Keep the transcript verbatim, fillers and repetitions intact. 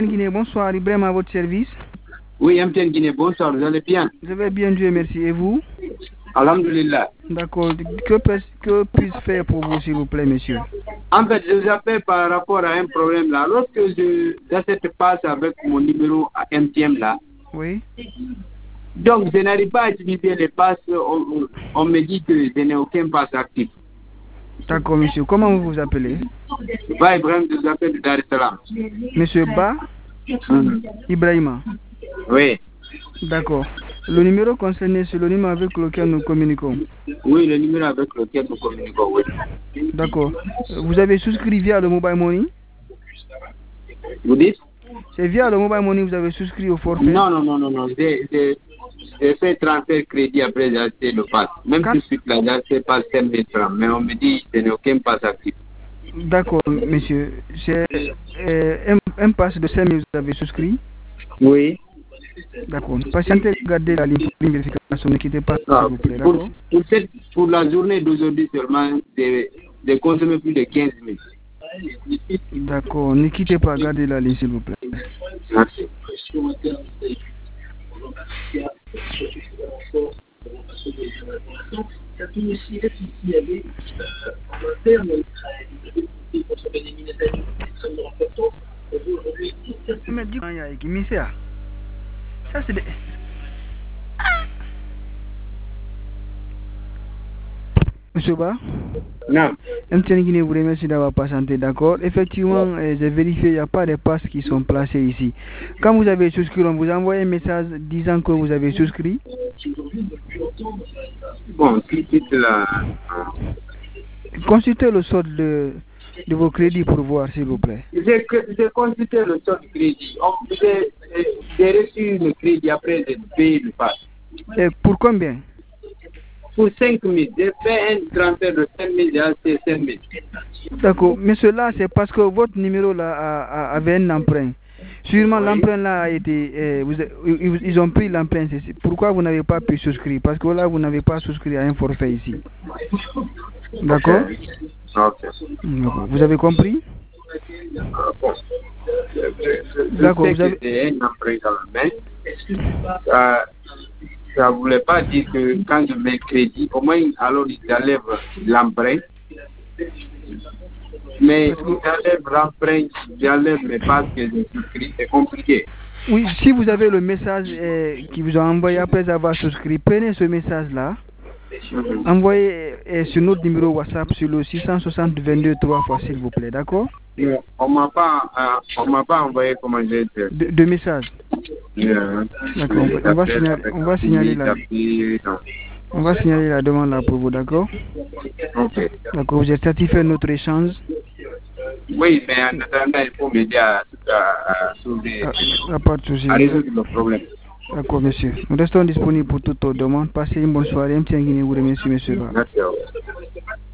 Guinée, bonsoir, Ibrahim à votre service. Oui, M T N Guinée, bonsoir, vous allez bien? Je vais bien, Dieu merci. Et vous? Alhamdulillah. D'accord. Que, peux- que puis-je faire pour vous, s'il vous plaît, monsieur? En fait, je vous appelle par rapport à un problème là. Lorsque je fais cette passe avec mon numéro M T M là, Oui. donc je n'arrive pas à utiliser les passes, on, on me dit que je n'ai aucun passe actif. D'accord, monsieur. Comment vous vous appelez? Bah, Ibrahim, je vous appelle de Dar es Salaam. Monsieur Ba Mhm. Ibrahima. Oui. D'accord. Le numéro concerné, c'est le numéro avec lequel nous communiquons. Oui, le numéro avec lequel nous communiquons, oui. D'accord. Euh, Vous avez souscrit via le mobile money? Vous dites? C'est via le mobile money que vous avez souscrit au forfait? Non, non, non, non, non. J'ai j'ai- j'ai fait transfert crédit après j'ai acheté le pass. Même Quand- tout de suite là, j'ai acheté le pass cinq mille francs. Mais on me dit que je n'ai aucun pass actif. D'accord, monsieur. C'est euh, un, un pass de cinq mille vous avez souscrit? Oui. D'accord. Patientez, regardez la ligne de vérification. Ne quittez pas, Ah, s'il vous plaît. pour, D'accord? pour, cette, pour la journée d'aujourd'hui seulement, j'ai j'ai consommé plus de quinze mille. D'accord. Ne quittez pas, gardez la ligne, s'il vous plaît. Merci. Mais dis moi, qui m'y sert. Ça, c'est des... Monsieur Ba, Non. M T N Guinée vous remercie d'avoir patienté, d'accord? Effectivement, euh, j'ai vérifié, il n'y a pas de passes qui sont placées ici. Quand vous avez souscrit, on vous envoie un message disant que vous avez souscrit. Bon, tout de suite là. Consultez le solde de, de vos crédits pour voir, s'il vous plaît. J'ai j'ai consulté le solde crédit. On- J'ai j'ai reçu le crédit après j'ai payé le pass. Et pour combien? Pour cinq mille, j'ai fait un transfert de cinq mille, j'ai acheté cinq mille. D'accord, mais cela c'est parce que votre numéro là a- a- avait un emprunt. Sûrement Oui. l'emprunt là a été, euh, vous, ils, ils ont pris l'emprunt. C'est pourquoi vous n'avez pas pu souscrire? Parce que là vous n'avez pas souscrit à un forfait ici. D'accord? Ok. D'accord. Vous avez compris? Ah, bon. Je, je, je D'accord, sais vous que avez... c'est un emprunt quand même, mais ça ça ne voulait pas dire que quand je mets crédit, au moins alors ils enlèvent l'emprunt. Mais Parce que... ils enlèvent l'emprunt, ils enlèvent les passes que j'ai souscrites, c'est compliqué. Oui, si vous avez le message euh, qui vous a envoyé après avoir souscrit, prenez ce message-là, Mhm. envoyez euh, sur notre numéro WhatsApp sur le six cent soixante vingt-deux trois fois, s'il vous plaît, d'accord? Mais on m'a pas, euh, on m'a pas envoyé comment j'ai fait. De, de messages. Euh, D'accord, on va, on va signaler, on va signaler la, on va signaler la demande là pour vous, d'accord? Ok. D'accord, vous êtes satisfait de notre échange? Oui, mais en attendant, il faut m'aider à, à, à soulever, Ah, ah, pas de souci. à résoudre le problème. D'accord, monsieur. Nous restons disponibles pour toute autre demande. Passez une bonne soirée. M T N Guinée vous remercie, monsieur. Merci à vous.